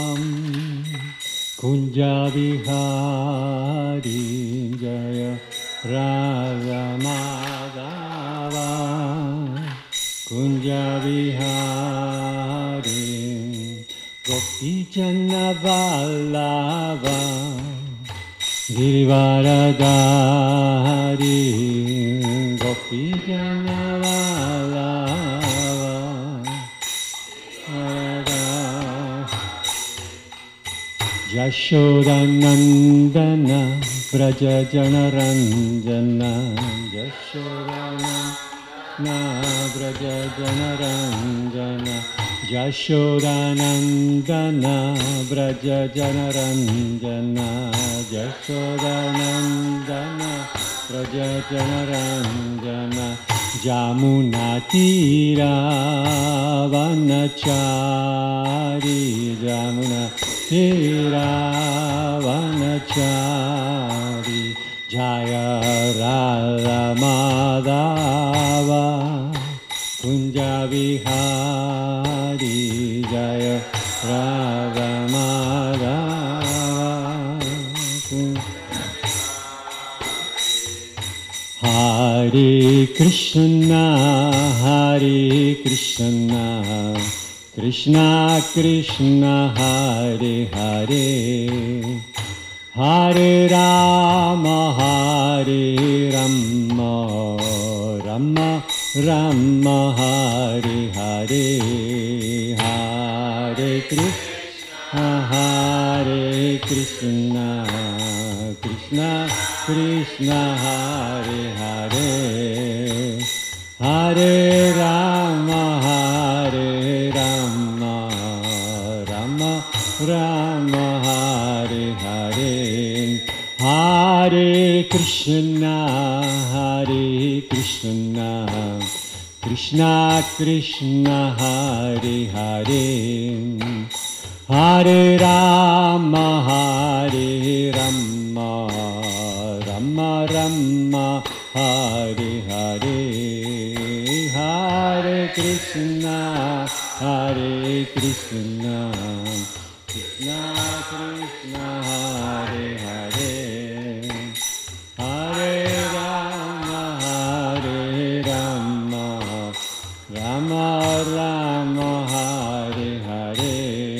Kunjabihari Jaya Radha Madhava Kunjabihari Gopijana Vallabha Girivaradari Gopijana Yashodanandana Braja Janaranjana Yashodanandana Braja Janaranjana Yashodanandana Braja Janaranjana Yashodanandana Braja Janaranjana Jamuna Tira Vanachari Jamuna Vanachari Jaya Radha Madhava Kunjabihari Jaya Radha Madhava Hare Krishna Krishna Krishna Hare Hare Hare Rama Rama Rama Hare Hare Hare Krishna Krishna Krishna Hare Hare Hare Rama Rama Rama Hare Hare Hare Krishna Krishna Krishna Hare Hare Hare Rama Rama Rama Hare Hare Hare Krishna Krishna Krishna Hare Hare Hare Rama Rama Rama Hare Hare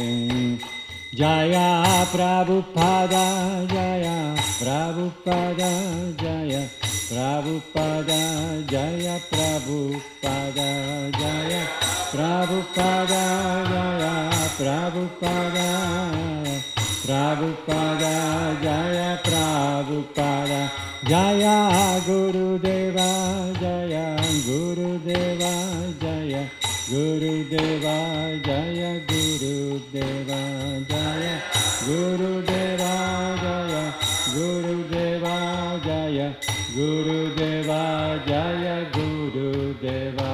Jaya Prabhupada Jaya Prabhupada Jaya Prabhupada Jaya Prabhupada Jaya Prabhupada Jaya Prabhupada Prabhupada Jaya Prabhupada Jaya Gurudeva Jaya Gurudeva Jaya Gurudeva Jaya Gurudeva Jaya Gurudeva Jaya Gurudeva Jaya Gurudeva Jaya Gurudeva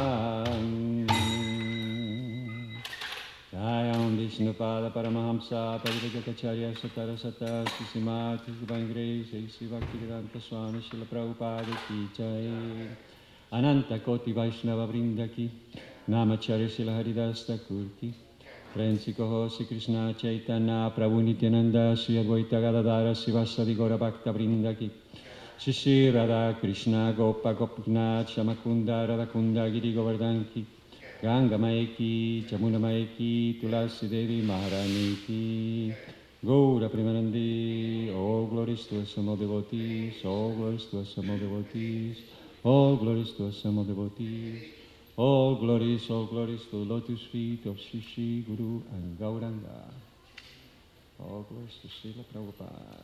Jayam Vishnupada Paramahamsa Parivrajacharya Satara Sata Srimati Sivangre Sri Bhaktivedanta Swami Srila Prabhupada Ki Jai Ananta Koti Vaishnava Vrinda Ki Namacharya Srila Haridas Thakur Ki Prensi Kohosi Krishna Chaitanya Prabhu Nityananda Sri Advaita Gadadara Sivasadi Gaura Bhakta Vrinda Ki Shri Radha Krishna Gopa Gopinath Shamakunda Radhakunda Giri Govardhan Ki Ganga Maiki, Jamuna Maiki, Tulasi Devi Maharani Ki, Gaura Premanandi, all glories to us, some devotees, all glories to us, some devotees, all glories to us, some devotees, all glories to the lotus feet of Shri Shri Guru and Gauranga, all glories to Srila Prabhupada.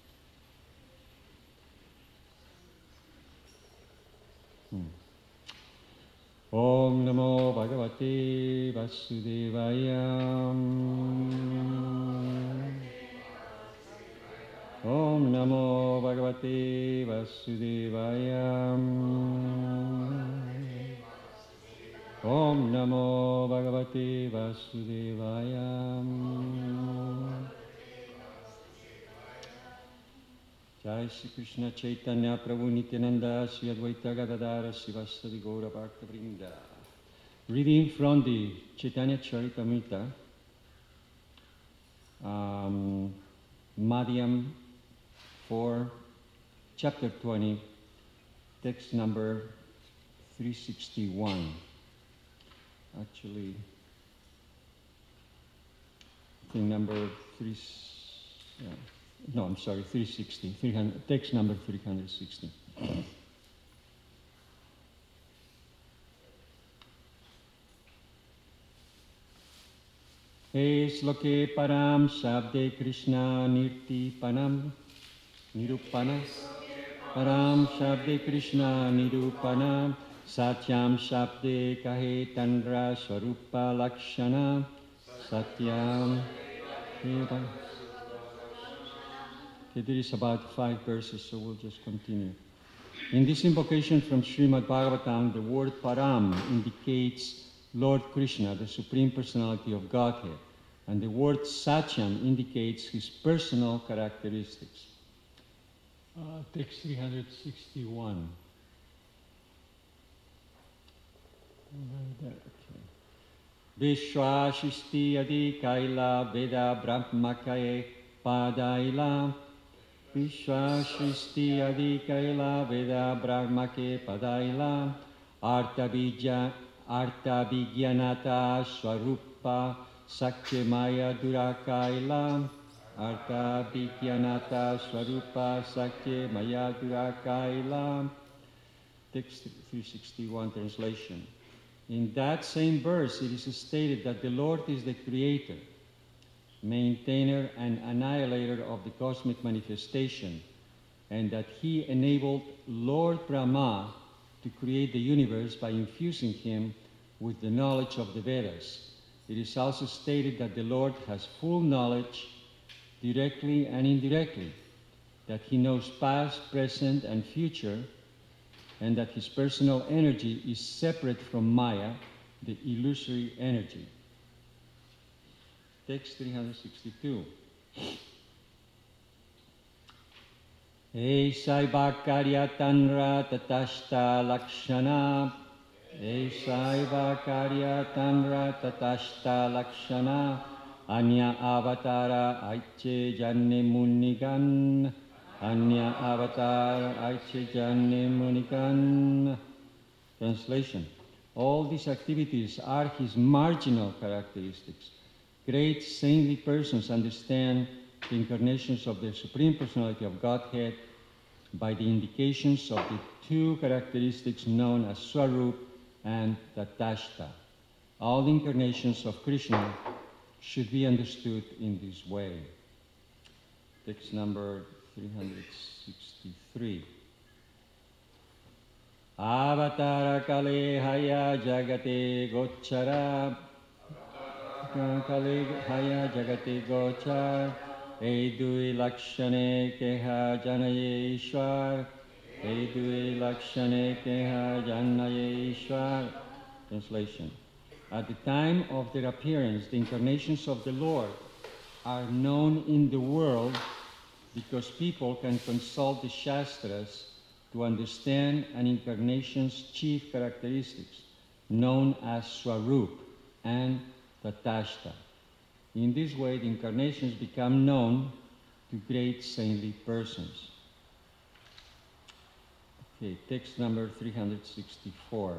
Om Namo Bhagavate Vasudevaya. Om Namo Bhagavate Vasudevaya. Om Namo Bhagavate Vasudevaya. Jai Shri Krishna Chaitanya Prabhu Nityananda Sri Advaita Gadadara Sivasadi Gaura Bhakta Vrinda. Reading from the Chaitanya Charitamrita, Madhyam 4, chapter 20, text number 361. Actually, I think number 3, no, I'm sorry, 360, text number 360. Sloke param shabde Krishna nirti panam nirupana param shabde Krishna nirupana satyam shabde kahe tandra swarupa lakshana satyam. Okay, there is about 5 verses, so we'll just continue. In this invocation from Srimad Bhagavatam, the word param indicates Lord Krishna, the Supreme Personality of Godhead, and the word satyam indicates his personal characteristics. Text 361. Vishwashisti adi kaila veda brahmakaye padaila. Vishwashisti adi kaila veda brahmake padaila. Arta Vigyanata Swarupa Sakya Maya Durakaila. Arta Vigyanata Swarupa Sakya Maya Durakaila. Text 361 translation. In that same verse, it is stated that the Lord is the creator, maintainer, and annihilator of the cosmic manifestation, and that he enabled Lord Brahma to create the universe by infusing him with the knowledge of the Vedas. It is also stated that the Lord has full knowledge, directly and indirectly, that he knows past, present, and future, and that his personal energy is separate from Maya, the illusory energy. Text 362. Esaiva karya tanra tatashta lakshana. Esaiva karya tanra tatashta lakshana. Anya avatara aiche janne munigan. Anya avatara aiche janne munigan. Translation. All these activities are his marginal characteristics. Great saintly persons understand the incarnations of the Supreme Personality of Godhead by the indications of the 2 characteristics known as Swarup and Tatashta. All the incarnations of Krishna should be understood in this way. Text number 363. Avatara kale haya jagate gochara. Kale haya jagate gochara. Edui lakshane keha janaye ishwar. Edui lakshane keha janaye ishwar. Translation. At the time of their appearance, the incarnations of the Lord are known in the world because people can consult the Shastras to understand an incarnation's chief characteristics, known as Swarup and Tatashta. In this way, the incarnations become known to great saintly persons. Okay, text number 364.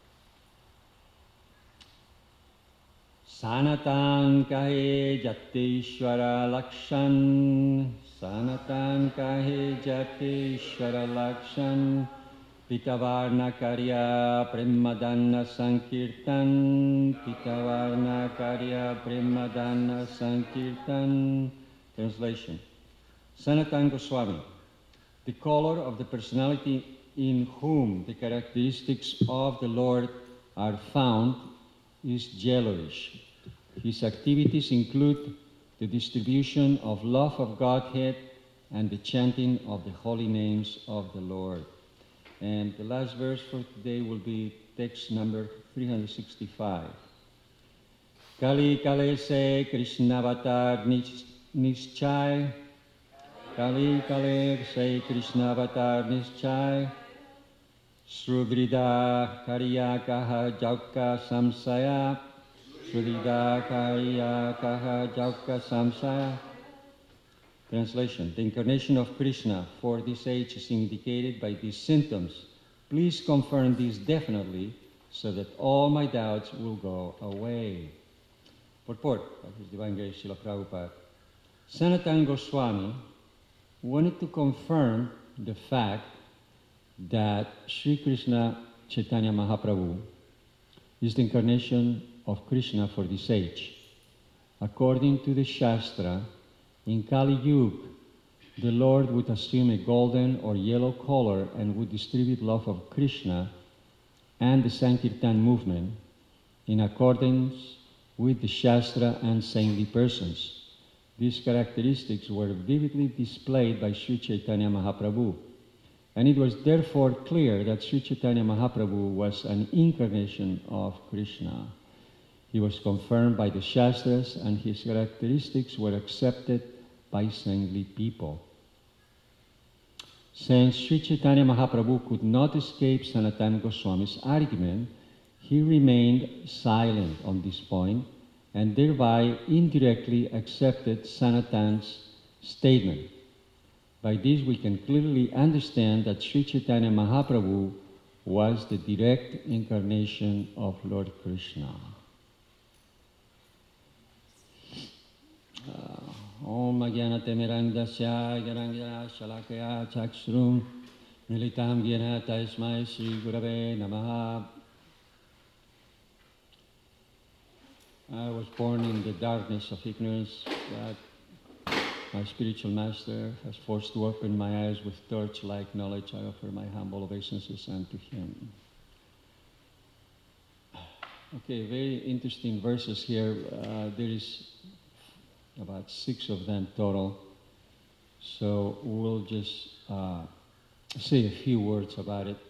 Sanatan kahe jateshwara lakshan. Sanatan kahe jateshwara lakshan. Pitavarna karya premadanna sankirtan. Pitavarna karya premadanna sankirtan. Translation. Sanatan Goswami. The color of the personality in whom the characteristics of the Lord are found is yellowish. His activities include the distribution of love of Godhead and the chanting of the holy names of the Lord. And the last verse for today will be text number 365. Kali Kale se Krishnavatar Nischai. Kali Kale se Krishnavatar Nischai. Sruvrida Karya Kaha Jauka Samsaya. Sruvrida Karya Kaha Jauka Samsaya. Translation. The incarnation of Krishna for this age is indicated by these symptoms. Please confirm this definitely so that all my doubts will go away. Purport by His Divine Grace Srila Prabhupada. Sanatana Goswami wanted to confirm the fact that Sri Krishna Chaitanya Mahaprabhu is the incarnation of Krishna for this age. According to the Shastra, in Kali Yuga, the Lord would assume a golden or yellow color and would distribute love of Krishna and the Sankirtan movement in accordance with the Shastra and saintly persons. These characteristics were vividly displayed by Sri Chaitanya Mahaprabhu, and it was therefore clear that Sri Chaitanya Mahaprabhu was an incarnation of Krishna. He was confirmed by the Shastras, and his characteristics were accepted by saintly people. Since Sri Chaitanya Mahaprabhu could not escape Sanatana Goswami's argument, he remained silent on this point and thereby indirectly accepted Sanatana's statement. By this we can clearly understand that Sri Chaitanya Mahaprabhu was the direct incarnation of Lord Krishna. Om Ajnanatemirandasya Gyananjana Shalakaya Chakshrum Militam Gyana Tasmai Sri Gurave Namaha. I was born in the darkness of ignorance, but my spiritual master has forced to open my eyes with torch-like knowledge. I offer my humble obeisances unto him. Okay, very interesting verses here. There is about 6 of them total. So we'll just say a few words about it,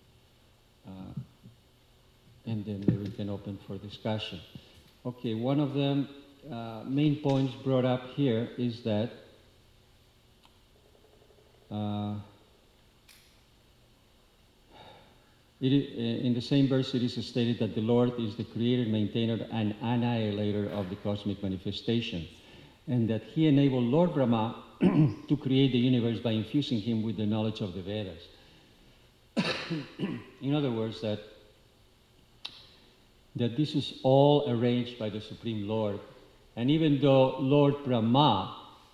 and then we can open for discussion. Okay, one of them, main points brought up here is that in the same verse it is stated that the Lord is the creator, maintainer, and annihilator of the cosmic manifestation, and that he enabled Lord Brahma to create the universe by infusing him with the knowledge of the Vedas. In other words, that this is all arranged by the Supreme Lord. And even though Lord Brahma,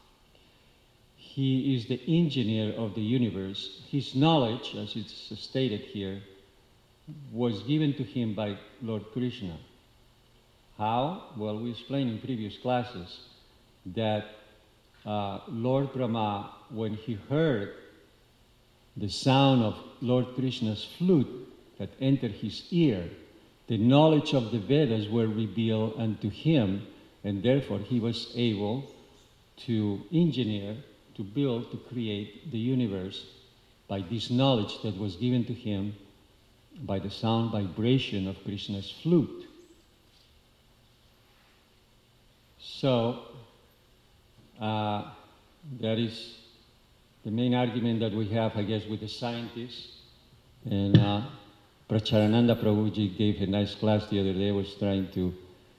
he is the engineer of the universe, his knowledge, as it's stated here, was given to him by Lord Krishna. How? Well, we explained in previous classes that Lord Brahma, when he heard the sound of Lord Krishna's flute that entered his ear, the knowledge of the Vedas were revealed unto him, and therefore he was able to engineer, to build, to create the universe by this knowledge that was given to him by the sound vibration of Krishna's flute. So, that is the main argument that we have, I guess, with the scientists. And Pracharananda Prabhuji gave a nice class the other day, was trying to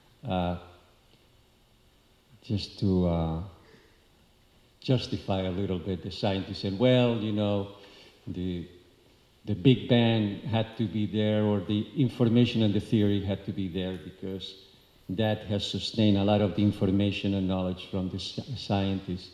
justify a little bit. The scientists said, well, you know, the Big Bang had to be there, or the information and the theory had to be there, because that has sustained a lot of the information and knowledge from the scientists.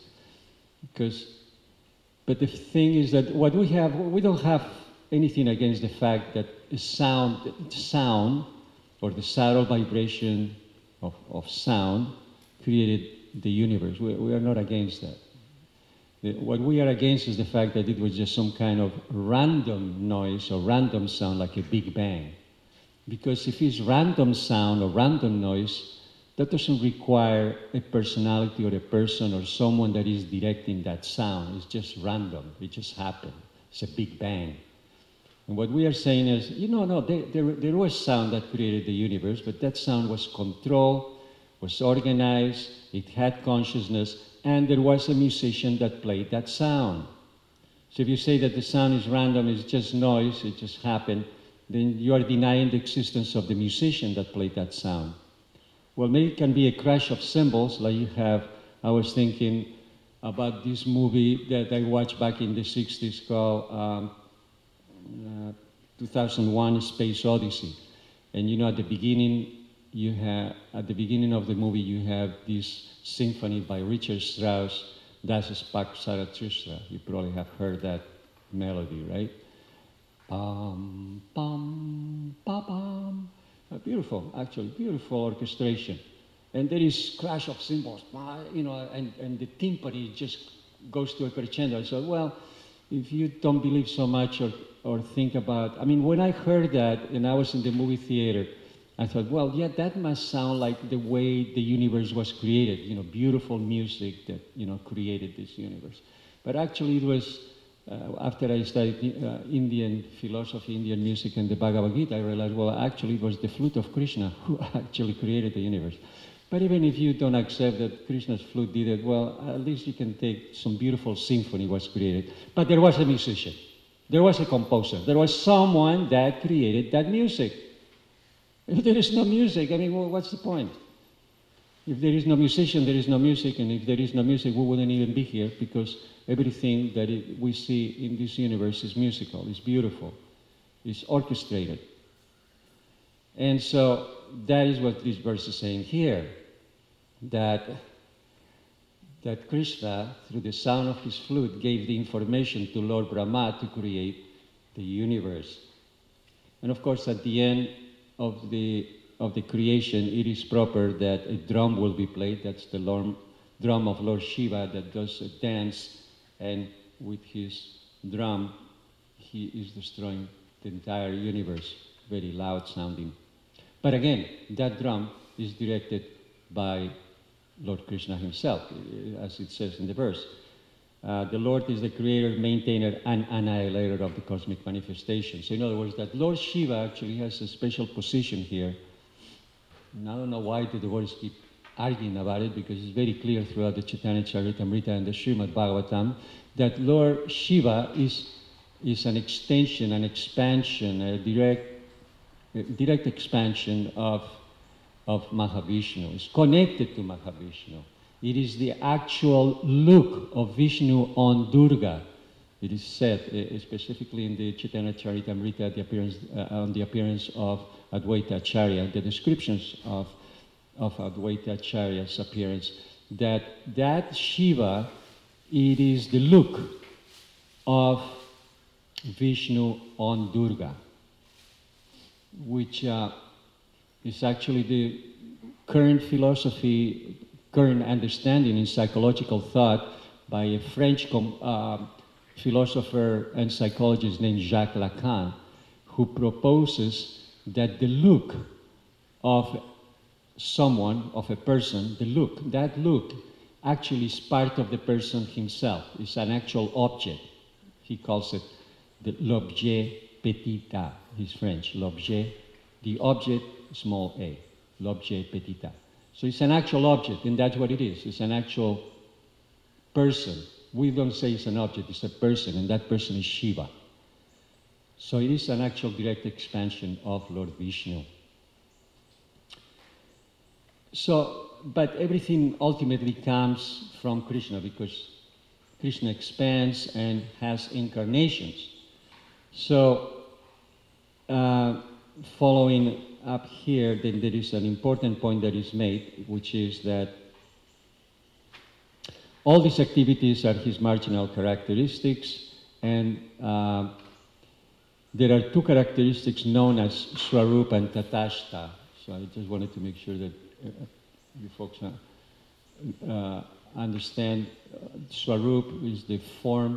But the thing is that what we have, we don't have anything against the fact that sound, or the subtle vibration of sound, created the universe. We are not against that. What we are against is the fact that it was just some kind of random noise or random sound, like a Big Bang. Because if it's random sound or random noise, that doesn't require a personality or a person or someone that is directing that sound. It's just random. It just happened. It's a Big Bang. And what we are saying is, there was sound that created the universe, but that sound was controlled, was organized, it had consciousness, and there was a musician that played that sound. So if you say that the sound is random, it's just noise, it just happened, then you are denying the existence of the musician that played that sound. Well, maybe it can be a crash of cymbals, like you have, I was thinking, about this movie that I watched back in the 60s called 2001: Space Odyssey. And you know, at the beginning of the movie, you have this symphony by Richard Strauss, Das Sprach Zarathustra. You probably have heard that melody, right? Pam, pam, pa, pam. Beautiful, actually, beautiful orchestration. And there is crash of cymbals, you know, and the timpani just goes to a crescendo. So, well, if you don't believe so much or think about, I mean, when I heard that and I was in the movie theater, I thought, well, yeah, that must sound like the way the universe was created, you know, beautiful music that, you know, created this universe. But actually it was, after I studied Indian philosophy, Indian music, and the Bhagavad Gita, I realized, well, actually it was the flute of Krishna who actually created the universe. But even if you don't accept that Krishna's flute did it, well, at least you can take some beautiful symphony was created. But there was a musician. There was a composer. There was someone that created that music. If there is no music, I mean, well, what's the point? If there is no musician, there is no music, and if there is no music, we wouldn't even be here, because everything that we see in this universe is musical, is beautiful, is orchestrated. And so that is what this verse is saying here, that Krishna, through the sound of his flute, gave the information to Lord Brahma to create the universe. And of course, at the end of the creation, it is proper that a drum will be played. That's the drum of Lord Shiva that does a dance, and with his drum, he is destroying the entire universe, very loud sounding. But again, that drum is directed by Lord Krishna himself, as it says in the verse. The Lord is the creator, maintainer, and annihilator of the cosmic manifestations. So in other words, that Lord Shiva actually has a special position here. And I don't know why the devotees keep arguing about it, because it's very clear throughout the Chaitanya Charitamrita and the Srimad Bhagavatam that Lord Shiva is an extension, an expansion, a direct expansion of Mahavishnu. It's connected to Mahavishnu. It is the actual look of Vishnu on Durga. It is said, specifically in the Chaitanya Charitamrita, on the appearance of Advaita Acharya, the descriptions of Advaita Acharya's appearance, that Shiva, it is the look of Vishnu on Durga, which is actually the current philosophy, current understanding in psychological thought by a French philosopher and psychologist named Jacques Lacan, who proposes that the look of someone, of a person, that look actually is part of the person himself. It's an actual object. He calls it l'objet petit a. He's French. L'objet, the object, small a. L'objet petit a. So it's an actual object, and that's what it is. It's an actual person. We don't say it's an object, it's a person, and that person is Shiva. So it is an actual direct expansion of Lord Vishnu. So, but everything ultimately comes from Krishna, because Krishna expands and has incarnations. So, following up here, then there is an important point that is made, which is that all these activities are his marginal characteristics, and there are two characteristics known as Swarup and Tatashta. So I just wanted to make sure that you folks understand. Swarup is the form.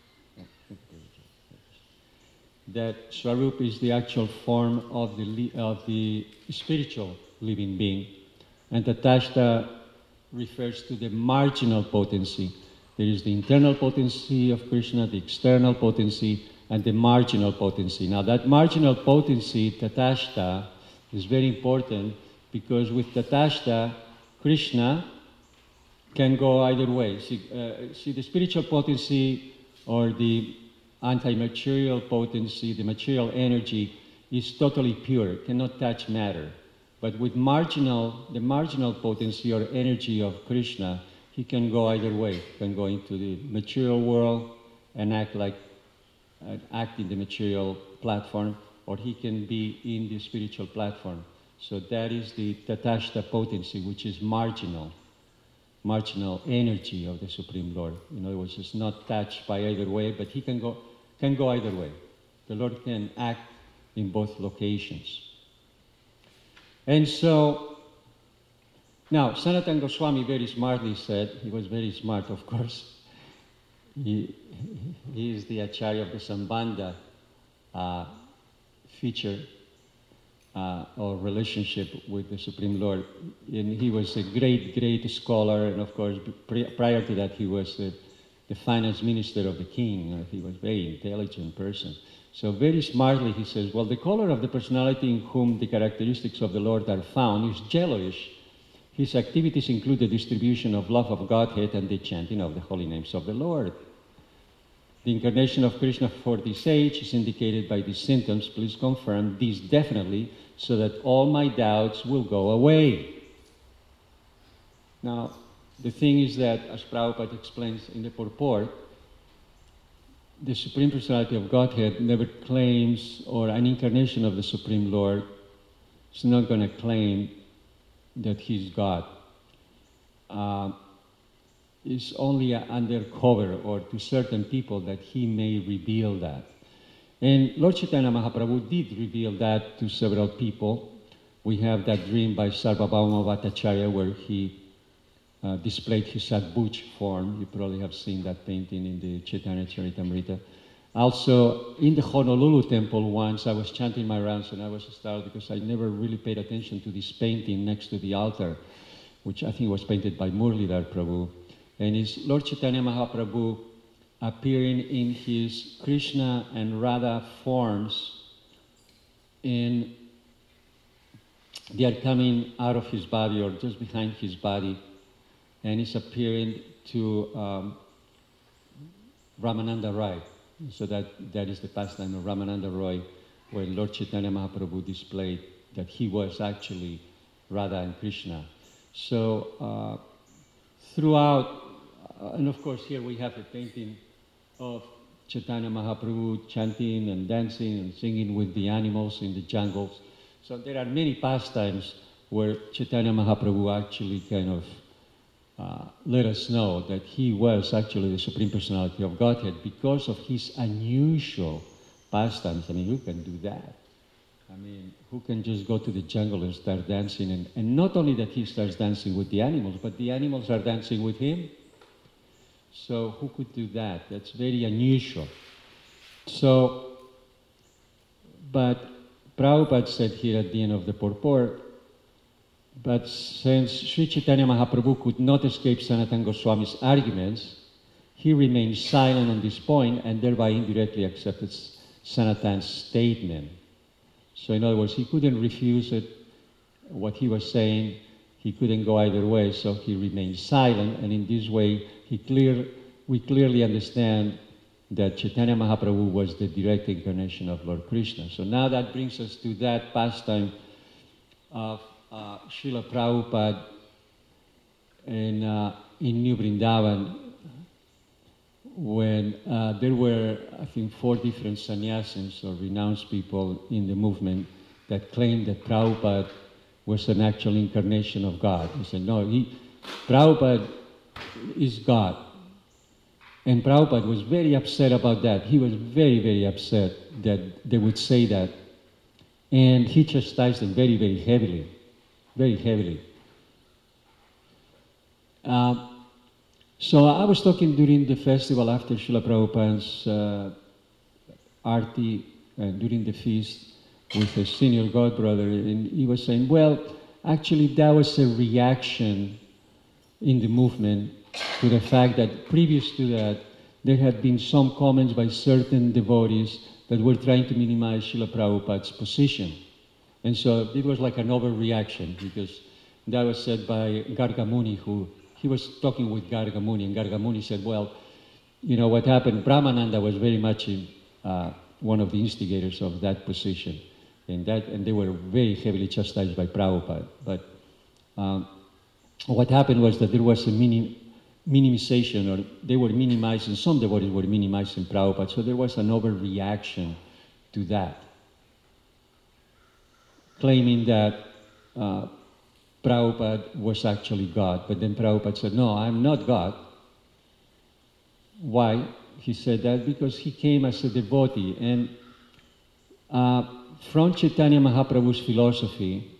That Swarup is the actual form of the spiritual living being, and Tatashta refers to the marginal potency. There is the internal potency of Krishna, the external potency, and the marginal potency. Now that marginal potency, Tatashta, is very important, because with Tatashta, Krishna can go either way. See the spiritual potency, or the anti-material potency, the material energy, is totally pure, cannot touch matter. But with the marginal potency or energy of Krishna, he can go either way. He can go into the material world and act in the material platform, or he can be in the spiritual platform. So that is the Tatashta potency, which is marginal energy of the Supreme Lord. In other words, it's not touched by either way, but he can go either way. The Lord can act in both locations. And so, now, Sanatana Goswami very smartly said, he was very smart, of course, he is the Acharya of the Sambandha feature or relationship with the Supreme Lord. And he was a great scholar, and of course, prior to that, he was the finance minister of the king. He was a very intelligent person. So very smartly he says, well, the color of the personality in whom the characteristics of the Lord are found is yellowish. His activities include the distribution of love of Godhead and the chanting of the holy names of the Lord. The incarnation of Krishna for this age is indicated by these symptoms. Please confirm these definitely so that all my doubts will go away. Now, the thing is that, as Prabhupada explains in the purport, the Supreme Personality of Godhead never claims, or an incarnation of the Supreme Lord is not going to claim that he's God. It's only undercover, or to certain people, that he may reveal that. And Lord Chaitanya Mahaprabhu did reveal that to several people. We have that dream by Sarvabhauma Bhattacharya where he displayed his Sadbhuj form. You probably have seen that painting in the Chaitanya Charitamrita. Also, in the Honolulu temple once, I was chanting my rounds and I was startled because I never really paid attention to this painting next to the altar, which I think was painted by Murlidhar Prabhu. And it's Lord Chaitanya Mahaprabhu appearing in his Krishna and Radha forms, and they are coming out of his body or just behind his body, and he's appearing to Ramananda Roy. So that is the pastime of Ramananda Roy, where Lord Chaitanya Mahaprabhu displayed that he was actually Radha and Krishna. So throughout, and of course here we have a painting of Chaitanya Mahaprabhu chanting and dancing and singing with the animals in the jungles. So there are many pastimes where Chaitanya Mahaprabhu actually kind of let us know that he was actually the Supreme Personality of Godhead because of his unusual pastimes. I mean, who can do that? I mean, who can just go to the jungle and start dancing? And not only that he starts dancing with the animals, but the animals are dancing with him. So who could do that? That's very unusual. So, but Prabhupada said here at the end of the purport, but since Sri Chaitanya Mahaprabhu could not escape Sanatana Goswami's arguments, he remained silent on this point and thereby indirectly accepted Sanatana's statement. So in other words, he couldn't refuse it, what he was saying. He couldn't go either way, so he remained silent, and in this way, we clearly understand that Chaitanya Mahaprabhu was the direct incarnation of Lord Krishna. So now that brings us to that pastime of Srila Prabhupada in New Vrindavan, when there were, I think, 4 different sannyasins or renounced people in the movement that claimed that Prabhupada was an actual incarnation of God. He said, no, Prabhupada is God. And Prabhupada was very upset about that. He was very upset that they would say that. And he chastised them very heavily. Very heavily. So I was talking during the festival after Srila Prabhupada's arti, during the feast, with a senior godbrother, and he was saying, well, actually that was a reaction in the movement to the fact that previous to that, there had been some comments by certain devotees that were trying to minimize Srila Prabhupada's position. And so it was like an overreaction, because that was said by Garga Muni, he was talking with Garga Muni, and Garga Muni said, well, you know what happened, Brahmananda was very much one of the instigators of that position. And they were very heavily chastised by Prabhupada. But what happened was that there was a minimization, or they were minimizing, some devotees were minimizing Prabhupada, so there was an overreaction to that, claiming that Prabhupada was actually God. But then Prabhupada said, no, I'm not God. Why? He said that because he came as a devotee. And from Chaitanya Mahaprabhu's philosophy,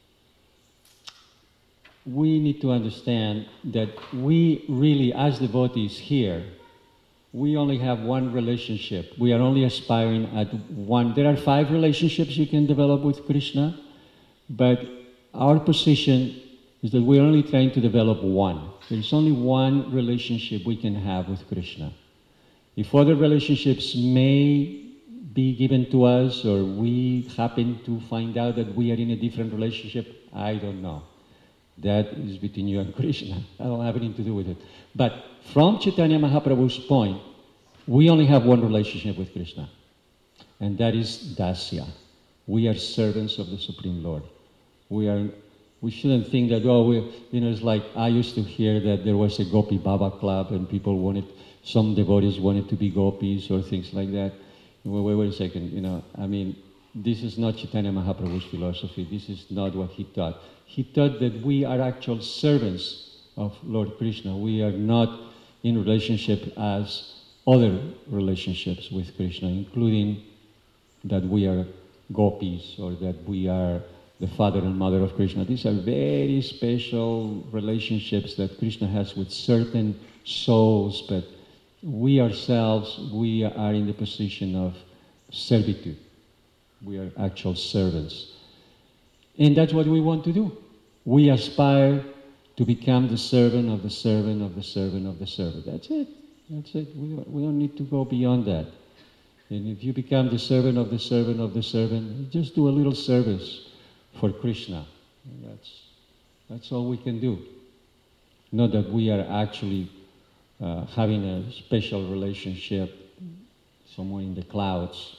we need to understand that we really, as devotees here, we only have one relationship. We are only aspiring at one. There are 5 relationships you can develop with Krishna, but our position is that we're only trying to develop one. There's only one relationship we can have with Krishna. If other relationships may be given to us, or we happen to find out that we are in a different relationship, I don't know. That is between you and Krishna. I don't have anything to do with it. But from Chaitanya Mahaprabhu's point, we only have one relationship with Krishna, and that is dasya. We are servants of the Supreme Lord. We shouldn't think that, it's like I used to hear that there was a Gopi Baba club and some devotees wanted to be gopis or things like that. Wait a second, this is not Chaitanya Mahaprabhu's philosophy. This is not what he taught. He taught that we are actual servants of Lord Krishna. We are not in relationship as other relationships with Krishna, including that we are gopis or that we are the father and mother of Krishna. These are very special relationships that Krishna has with certain souls, but we ourselves, we are in the position of servitude. We are actual servants. And that's what we want to do. We aspire to become the servant of the servant of the servant of the servant. That's it. That's it. We don't need to go beyond that. And if you become the servant of the servant of the servant, just do a little service for Krishna. That's all we can do. Not that we are actually having a special relationship somewhere in the clouds.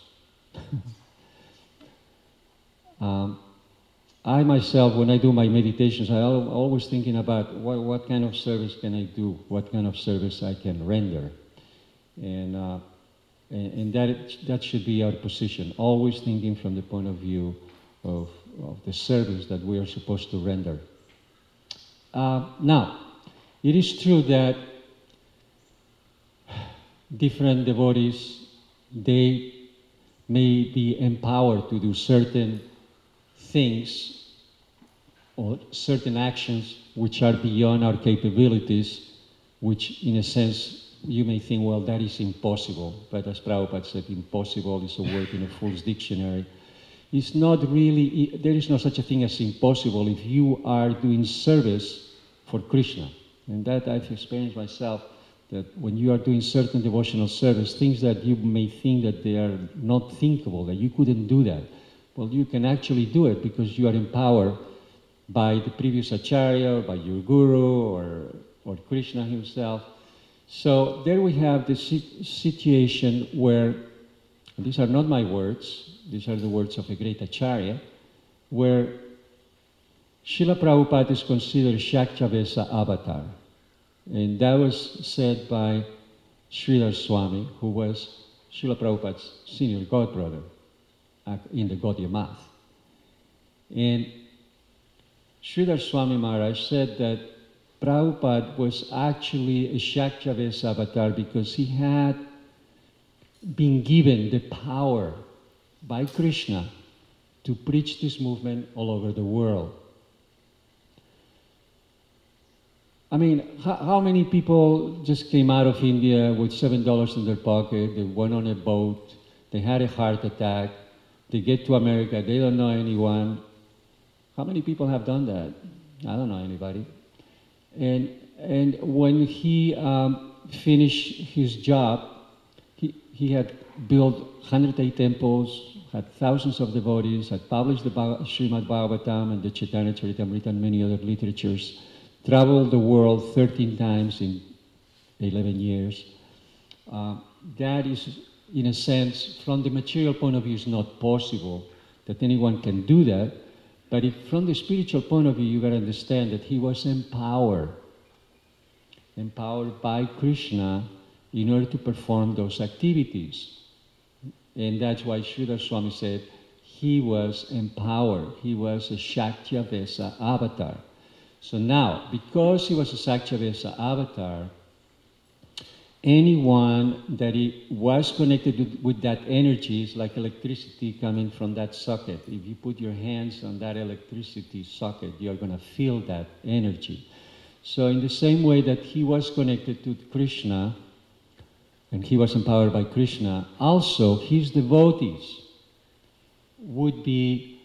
I myself, when I do my meditations, I'm always thinking about what kind of service can I do, what kind of service I can render. And that should be our position, always thinking from the point of view of the service that we are supposed to render. Now, it is true that different devotees, they may be empowered to do certain things or certain actions which are beyond our capabilities, which in a sense you may think, well, that is impossible. But as Prabhupada said, impossible is a word in a fool's dictionary. It's not really, there is no such a thing as impossible if you are doing service for Krishna. And that I've experienced myself, that when you are doing certain devotional service, things that you may think that they are not thinkable, that you couldn't do that, well, you can actually do it because you are empowered by the previous acharya, or by your guru, or Krishna himself. So there we have the situation where, these are not my words, these are the words of a great acharya, where Srila Prabhupada is considered Shaktavesa avatar. And that was said by Sridhar Swami, who was Srila Prabhupada's senior godbrother in the Gaudiya Math. And Sridhar Swami Maharaj said that Prabhupada was actually a Shaktavesa avatar because he had been given the power by Krishna to preach this movement all over the world. I mean, how many people just came out of India with $7 in their pocket, they went on a boat, they had a heart attack, they get to America, they don't know anyone. How many people have done that? I don't know anybody. And when he finished his job, he had built 108 temples, had thousands of devotees, had published the Srimad Bhagavatam and the Chaitanya Charitamrita and many other literatures, traveled the world 13 times in 11 years. That is, in a sense, from the material point of view, is not possible that anyone can do that. But if from the spiritual point of view, you got to understand that he was empowered empowered by Krishna in order to perform those activities. And that's why Sridhar Swami said he was empowered. He was a Shakyavesa avatar. So now, because he was a Shakyavesa avatar, anyone that was connected with that energy is like electricity coming from that socket. If you put your hands on that electricity socket, you're going to feel that energy. So in the same way that he was connected to Krishna, and he was empowered by Krishna, also his devotees would be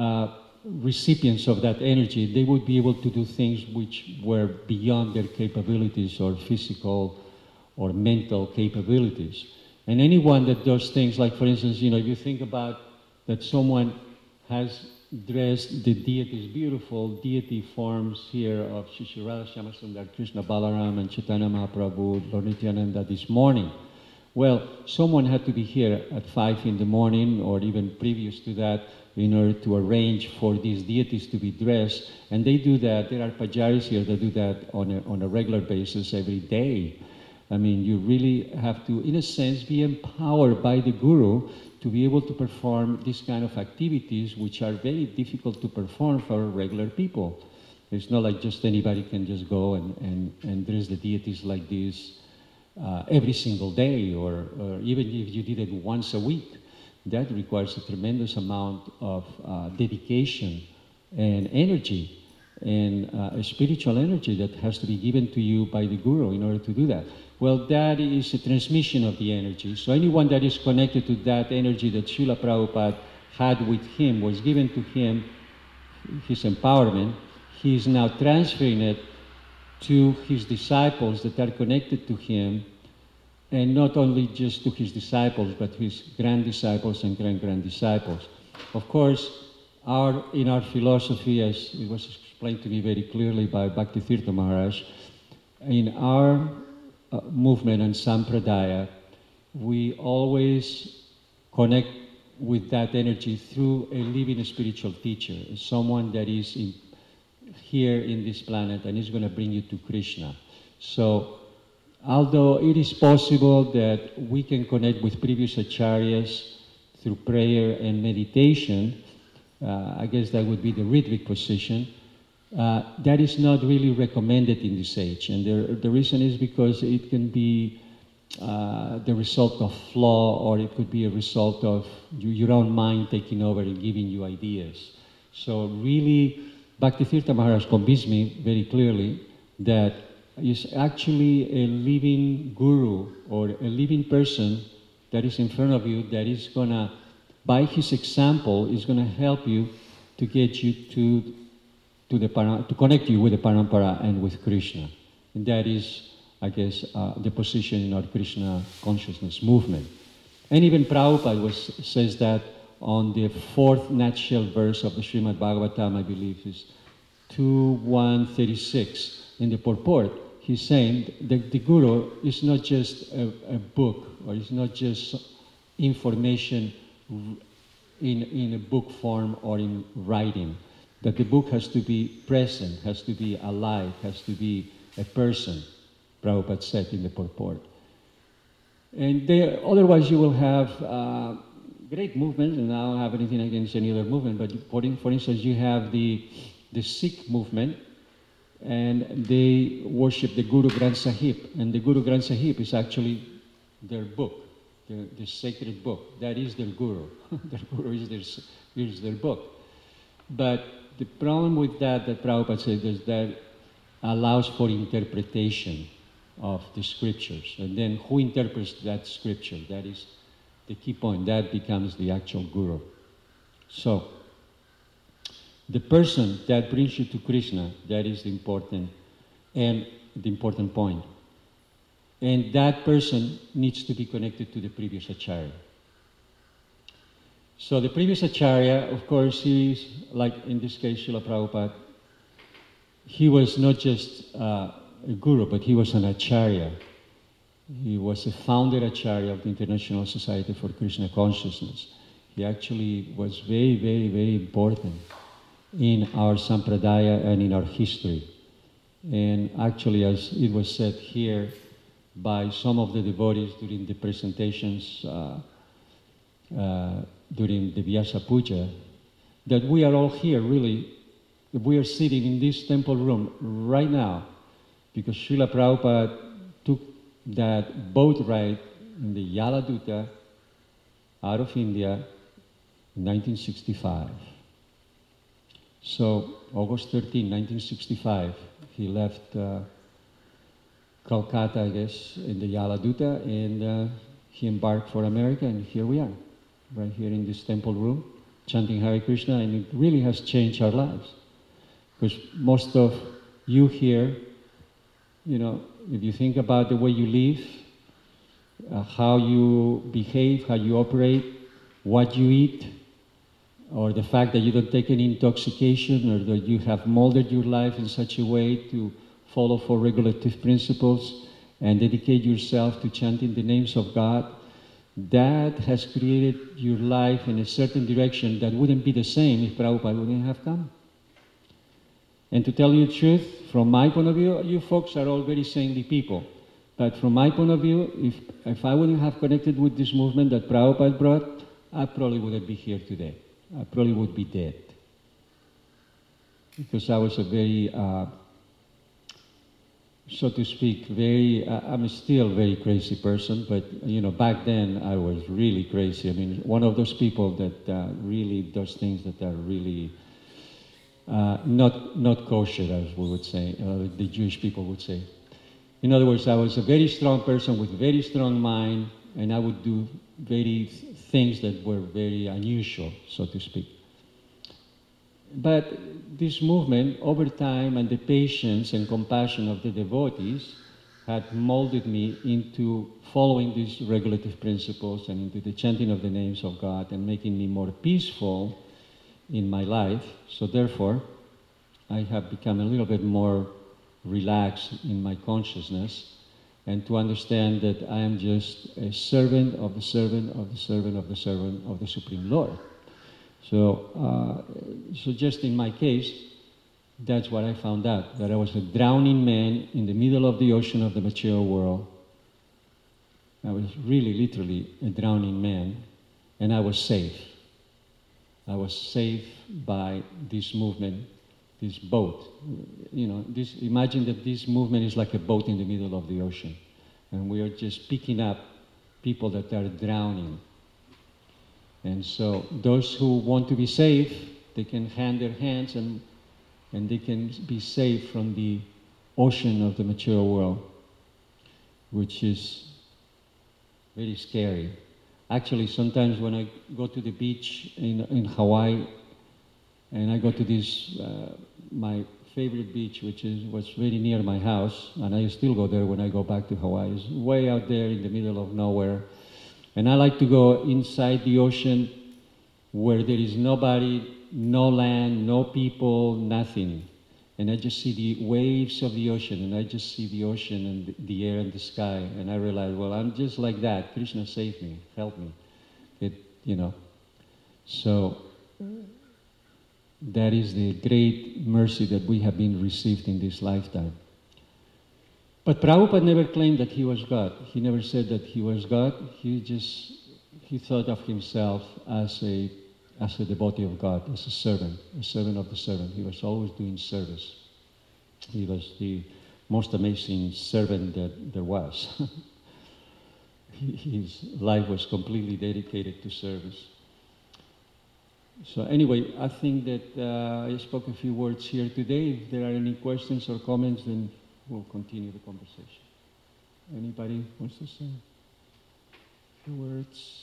recipients of that energy. They would be able to do things which were beyond their capabilities or physical or mental capabilities. And anyone that does things like, for instance, if you think about that someone has dressed the deities, beautiful deity forms here of Shri Radha Shyamasundar, Krishna Balaram, and Chaitanya Mahaprabhu, Lord Nityananda this morning. Well, someone had to be here at 5 in the morning or even previous to that in order to arrange for these deities to be dressed. And they do that. There are pujaris here that do that on a regular basis every day. I mean, you really have to, in a sense, be empowered by the Guru to be able to perform these kind of activities, which are very difficult to perform for regular people. It's not like just anybody can just go and dress the deities like this every single day, or even if you did it once a week. That requires a tremendous amount of dedication and energy, and a spiritual energy that has to be given to you by the Guru in order to do that. Well, that is a transmission of the energy. So anyone that is connected to that energy that Srila Prabhupada had with him, was given to him, his empowerment, he is now transferring it to his disciples that are connected to him, and not only just to his disciples, but his grand-disciples and grand-grand-disciples. Of course, in our philosophy, as it was explained to me very clearly by Bhaktitirtha Maharaj, in our movement and Sampradaya, we always connect with that energy through a living spiritual teacher, someone that is here in this planet and is going to bring you to Krishna. So, although it is possible that we can connect with previous acharyas through prayer and meditation, I guess that would be the Ritvik position, that is not really recommended in this age. And the reason is because it can be the result of flaw, or it could be a result of your own mind taking over and giving you ideas. So really, Bhaktitirtha Maharaj convinced me very clearly that is actually a living guru or a living person that is in front of you, that is gonna, by his example, is gonna help you to get you to connect you with the Parampara and with Krishna. And that is, I guess, the position in our Krishna consciousness movement. And even Prabhupada says that on the 4th nutshell verse of the Srimad Bhagavatam, I believe is 2.136, in the purport, he's saying that the Guru is not just a book, or it's not just information in a book form or in writing, that the book has to be present, has to be alive, has to be a person, Prabhupada said in the purport. And otherwise you will have great movements, and I don't have anything against any other movement, but for instance, you have the Sikh movement, and they worship the Guru Granth Sahib, and the Guru Granth Sahib is actually their book, the sacred book. That is their Guru. Their Guru is their book. But the problem with that Prabhupada said, is that allows for interpretation of the scriptures. And then who interprets that scripture? That is the key point. That becomes the actual Guru. So, the person that brings you to Krishna, that is the important point. And that person needs to be connected to the previous acharya. So the previous acharya, of course, he is, like in this case, Srila Prabhupada, he was not just a guru, but he was an acharya. He was a founder acharya of the International Society for Krishna Consciousness. He actually was very, very, very important in our sampradaya and in our history. And actually, as it was said here by some of the devotees during the presentations during the Vyasa Puja, that we are all here really, we are sitting in this temple room right now because Srila Prabhupada took that boat ride in the Yaladuta out of India in 1965. So August 13, 1965, he left Calcutta, I guess, in the Yaladuta, and he embarked for America, and here we are, right here in this temple room, chanting Hare Krishna, and it really has changed our lives. Because most of you here, you know, if you think about the way you live, how you behave, how you operate, what you eat, or the fact that you don't take any intoxication, or that you have molded your life in such a way to follow four regulative principles and dedicate yourself to chanting the names of God, that has created your life in a certain direction that wouldn't be the same if Prabhupada wouldn't have come. And to tell you the truth, from my point of view, you folks are all very saintly people. But from my point of view, if I wouldn't have connected with this movement that Prabhupada brought, I probably wouldn't be here today. I probably would be dead. Because I was a very, so to speak, I'm still a very crazy person, but you know, back then I was really crazy. I mean, one of those people that really does things that are really not kosher, as we would say, the Jewish people would say. In other words, I was a very strong person with a very strong mind, and I would do things that were very unusual, so to speak. But this movement, over time, and the patience and compassion of the devotees had molded me into following these regulative principles and into the chanting of the names of God and making me more peaceful in my life. So therefore, I have become a little bit more relaxed in my consciousness, and to understand that I am just a servant of the servant of the servant of the servant of the Supreme Lord. So, so just in my case, that's what I found out, that I was a drowning man in the middle of the ocean of the material world. I was really, literally a drowning man, and I was safe. I was saved by this movement, this boat. You know, imagine that this movement is like a boat in the middle of the ocean, and we are just picking up people that are drowning. And so those who want to be saved, they can hand their hands and they can be saved from the ocean of the material world, which is very scary. Actually, sometimes when I go to the beach in Hawaii, and I go to this, my favorite beach, which was very near my house, and I still go there when I go back to Hawaii. It's way out there in the middle of nowhere. And I like to go inside the ocean where there is nobody, no land, no people, nothing. And I just see the waves of the ocean, and I just see the ocean and the air and the sky. And I realize, well, I'm just like that. Krishna saved me, help me. You know. So that is the great mercy that we have been received in this lifetime. But Prabhupada never claimed that he was God. He never said that he was God. He thought of himself as a devotee of God, as a servant of the servant. He was always doing service. He was the most amazing servant that there was. His life was completely dedicated to service. So anyway, I think that I spoke a few words here today. If there are any questions or comments, then we'll continue the conversation. Anybody wants to say a few words?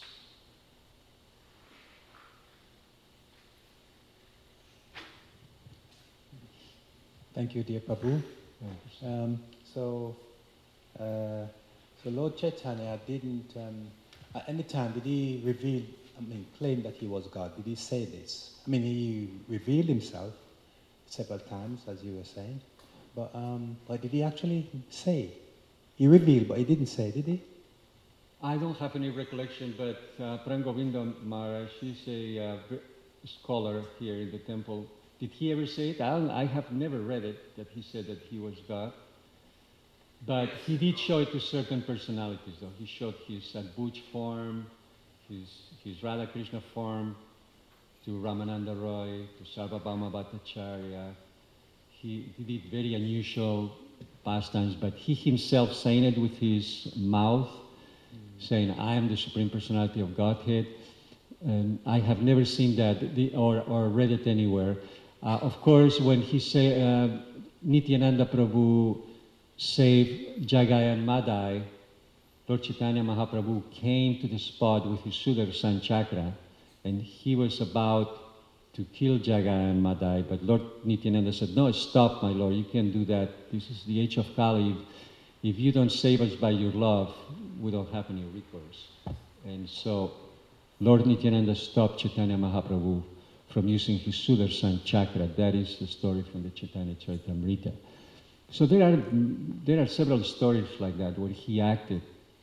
Thank you, dear Prabhu. So Lord Chaitanya didn't, at any time did he claim that he was God? Did he say this? I mean, he revealed himself several times, as you were saying, but did he actually say? He revealed, but he didn't say, did he? I don't have any recollection, but Prem Govinda Maharaj, he's a scholar here in the temple. Did he ever say it? I have never read it, that he said that he was God. But he did show it to certain personalities, though. He showed his Sadbuj form, his Radha Krishna form, to Ramananda Roy, to Sarvabhauma Bhattacharya. He did very unusual pastimes, but he himself saying it with his mouth, saying, I am the Supreme Personality of Godhead. And I have never seen that or read it anywhere. Of course, when he said, Nityananda Prabhu saved Jagai and Madai, Lord Chaitanya Mahaprabhu came to the spot with his Sudarshan Chakra, and he was about to kill Jagai and Madai, but Lord Nityananda said, no, stop, my Lord, you can't do that. This is the age of Kali. If you don't save us by your love, we don't have any recourse. And so Lord Nityananda stopped Chaitanya Mahaprabhu from using his Sudarshan Chakra. That is the story from the Chaitanya Charitamrita. So there are several stories like that where he acted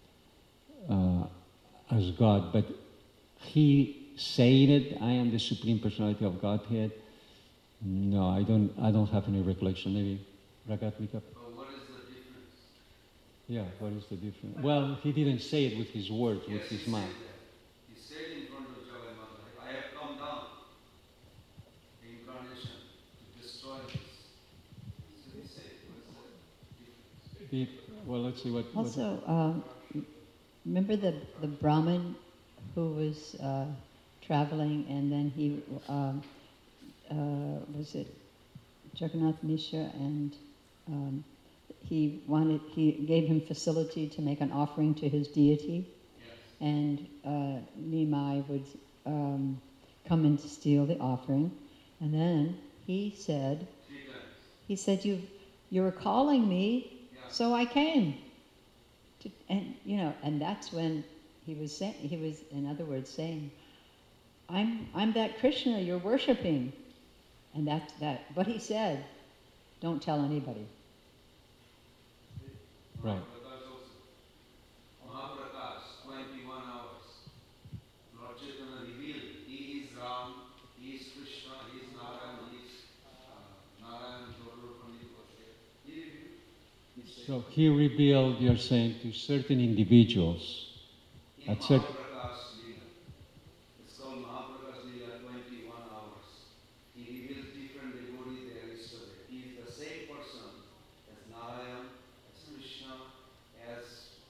as God, but he saying it, I am the Supreme Personality of Godhead. No, I don't have any recollection. Maybe Ragatmika. What is the difference? Yeah, what is the difference? Well, he didn't say it with his words, Yes, with his mouth. He said in front of Jagai Mata, I have come down, the incarnation, to destroy this. So he said, what is the difference? Well, let's see what. Also, remember the Brahmin who was traveling, and then he was it Jagannath Mishra, and he gave him facility to make an offering to his deity, Yes. and Nimai would come in to steal the offering, and then he said, 3 times. you were calling me, Yeah. so I came. And that's when he was in other words saying, I'm that Krishna you're worshiping, and that's that. But he said, don't tell anybody. Right. Mahaprakash also. Mahaprakash, 21 hours. Lord Chaitanya revealed, he is Ram, he is Krishna, he is Narayan, he is Narayan, Dhodro Pandit was there. He revealed. So he revealed, you're saying, to certain individuals. In At certain. Mahaprakash Leela. It's called Mahaprakash Leela, 21 hours. He reveals different devotees there yesterday. He is the same person as Narayan, as Krishna, as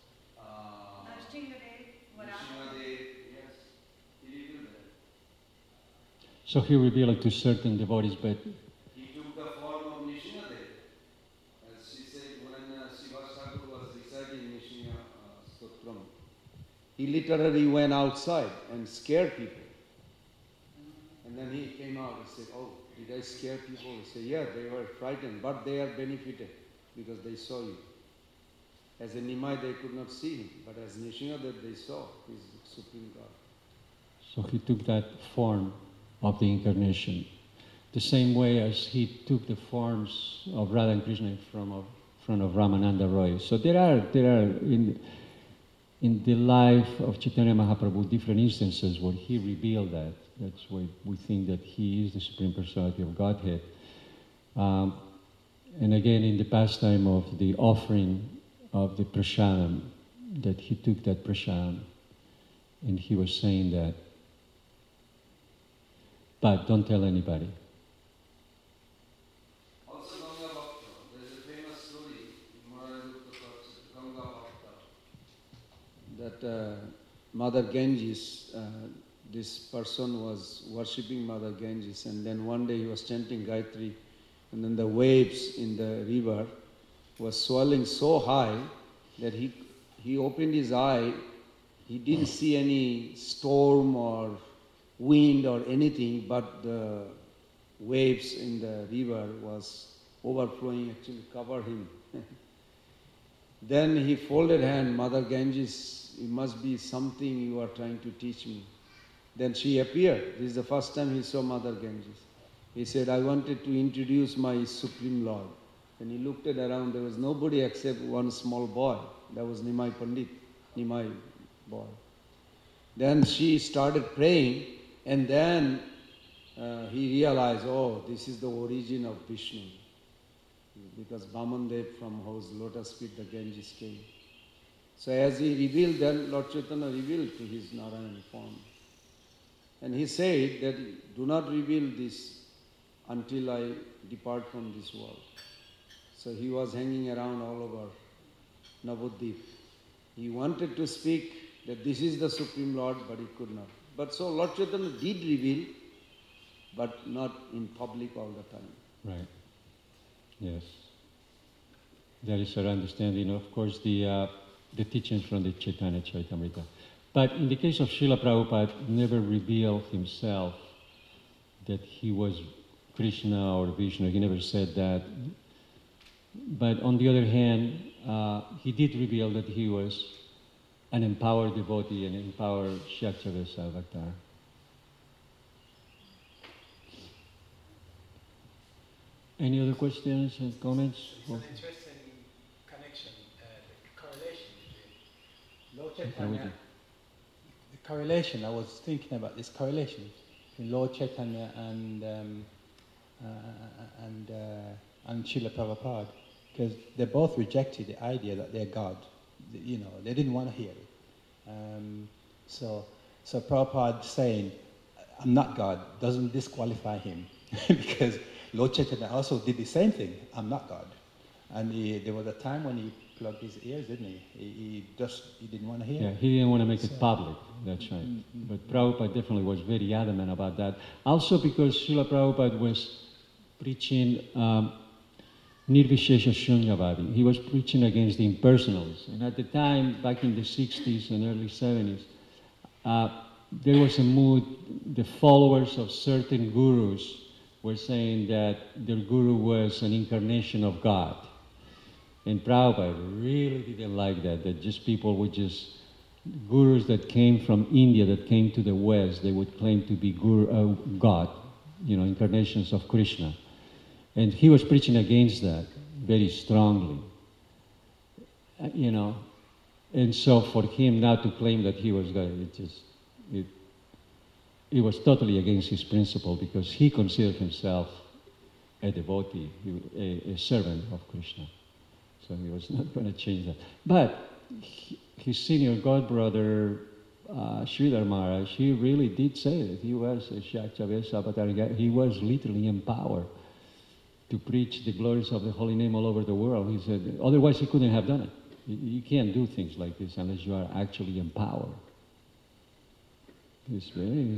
Nrsimhadev. Yes, he revealed that. So he revealed it to certain devotees, but He took the form of Nrsimhadev. As she said, when Srivas Thakur was reciting Nrsimha Stotram, he literally went outside and scared people. And then he came out and said, oh, did I scare people? He said, yeah, they were frightened, but they are benefited because they saw you. As a Nimai, they could not see him, but as Nrsimhadev, they saw his Supreme God. so he took that form of the incarnation, the same way as he took the forms of Radha and Krishna in front of Ramananda Roy. So there are in the life of Chaitanya Mahaprabhu different instances where he revealed that. That's why we think that he is the Supreme Personality of Godhead. And again, in the pastime of the offering of the prasadam, that he took that prasadam and he was saying that, but don't tell anybody. Also Ganga Bhakta. There is a famous story in Maharajutta Ganga Bhakta. That Mother Ganges, this person was worshipping Mother Ganges, and then one day he was chanting Gayatri, and then the waves in the river was swelling so high that he opened his eye, he didn't see any storm or wind or anything, but the waves in the river was overflowing, actually covered him. Then he folded hand, Mother Ganges, it must be something you are trying to teach me. Then she appeared. This is the first time he saw Mother Ganges. He said, I wanted to introduce my Supreme Lord. When he looked at around, there was nobody except one small boy. That was Nimai Pandit, Nimai boy. Then she started praying, and then he realized, oh, this is the origin of Vishnu. Because Vamandev, from whose lotus feet the Ganges came. So as he revealed, then Lord Chaitanya revealed to his Narayan form. And he said that do not reveal this until I depart from this world. So he was hanging around all over Navadvip. He wanted to speak that this is the Supreme Lord, but he could not. But so Lord Chaitanya did reveal, but not in public all the time. Right. Yes. That is our understanding. Of course, the teachings from the Chaitanya Charitamrita. But in the case of Srila Prabhupada, never revealed himself that he was Krishna or Vishnu. He never said that. But on the other hand, he did reveal that he was an empowered devotee, an empowered Shaktavesa avatar. Any other questions and comments? It's an interesting connection, the correlation between Lord Chaitanya. The correlation, I was thinking about this correlation between Lord Chaitanya and Srila Prabhupada, because they both rejected the idea that they're God. You know, they didn't want to hear it. So Prabhupada saying, "I'm not God," doesn't disqualify him because Lord Chaitanya also did the same thing. I'm not God. And there was a time when he plugged his ears, didn't he? He didn't want to hear. Yeah, he didn't want to make it public. That's right. But Prabhupada definitely was very adamant about that. Also because Srila Prabhupada was preaching Nirvishesha Shunyavadi. He was preaching against the impersonalists. And at the time, back in the 60s and early 70s, there was a mood, the followers of certain gurus were saying that their guru was an incarnation of God. And Prabhupada really didn't like that just people would just, gurus that came from India, that came to the West, they would claim to be God, incarnations of Krishna. And he was preaching against that very strongly, And so for him not to claim that he was God, it was totally against his principle because he considered himself a devotee, a servant of Krishna. So he was not going to change that. But his senior godbrother, Sridhar Maharaj, he really did say that he was a Shaktavesa avatar. He was literally empowered to preach the glories of the holy name all over the world. He said, otherwise he couldn't have done it. You can't do things like this unless you are actually empowered. It's very...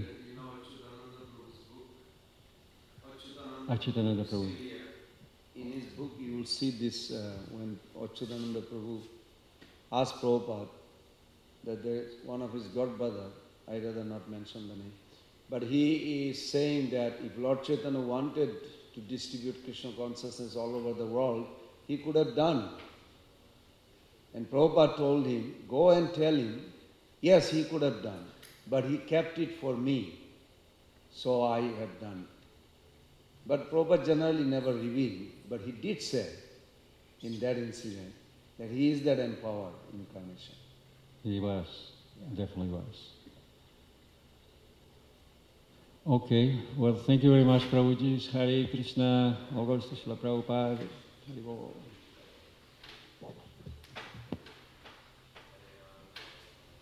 Achyutananda Prabhu. In his book, you will see this when Achyutananda Prabhu asked Prabhupada that there is one of his godbrother, I'd rather not mention the name, but he is saying that if Lord Chaitanya wanted to distribute Krishna consciousness all over the world, he could have done. And Prabhupada told him, go and tell him, yes, he could have done, but he kept it for me, so I have done. But Prabhupada generally never revealed, but he did say in that incident that he is that empowered incarnation. He was, definitely was. Okay, well, thank you very much, Prabhuji. Hare Krishna, Augusta Srila Prabhupada. Hare Bol.